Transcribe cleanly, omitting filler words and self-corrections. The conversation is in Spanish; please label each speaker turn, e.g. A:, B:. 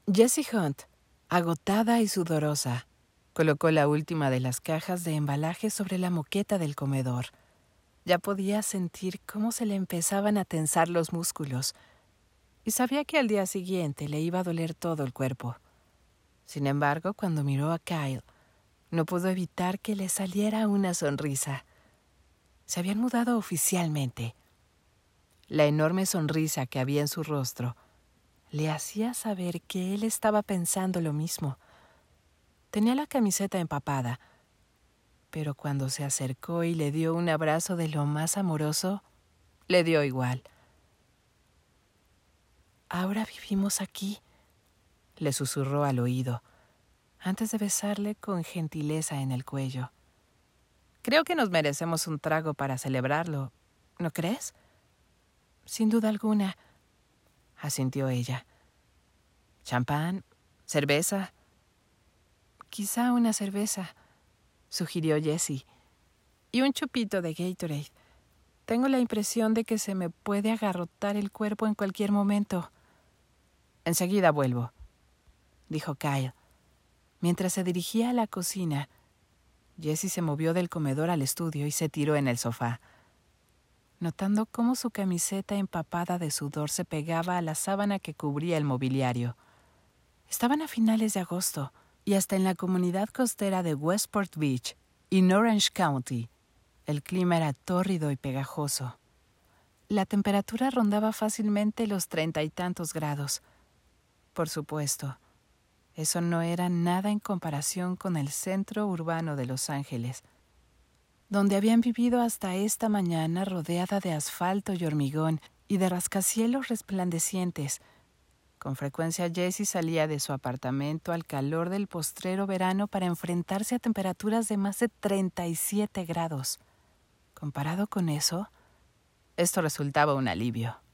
A: Jessie Hunt, agotada y sudorosa, colocó la última de las cajas de embalaje sobre la moqueta del comedor. Ya podía sentir cómo se le empezaban a tensar los músculos y sabía que al día siguiente le iba a doler todo el cuerpo. Sin embargo, cuando miró a Kyle, no pudo evitar que le saliera una sonrisa. Se habían mudado oficialmente. La enorme sonrisa que había en su rostro le hacía saber que él estaba pensando lo mismo. Tenía la camiseta empapada, pero cuando se acercó y le dio un abrazo de lo más amoroso, le dio igual. «Ahora vivimos aquí», le susurró al oído, antes de besarle con gentileza en el cuello. «Creo que nos merecemos un trago para celebrarlo, ¿no crees?» «Sin duda alguna», asintió ella. «¿Champán? ¿Cerveza?» «Quizá una cerveza», sugirió Jessie. «Y un chupito de Gatorade. Tengo la impresión de que se me puede agarrotar el cuerpo en cualquier momento». «Enseguida vuelvo», dijo Kyle. Mientras se dirigía a la cocina, Jessie se movió del comedor al estudio y se tiró en el sofá. Notando cómo su camiseta empapada de sudor se pegaba a la sábana que cubría el mobiliario. Estaban a finales de agosto, y hasta en la comunidad costera de Westport Beach, en Orange County, el clima era tórrido y pegajoso. La temperatura rondaba fácilmente los 30 y tantos grados. Por supuesto, eso no era nada en comparación con el centro urbano de Los Ángeles, donde habían vivido hasta esta mañana rodeada de asfalto y hormigón y de rascacielos resplandecientes. Con frecuencia Jessie salía de su apartamento al calor del postrero verano para enfrentarse a temperaturas de más de 37 grados. Comparado con eso, esto resultaba un alivio.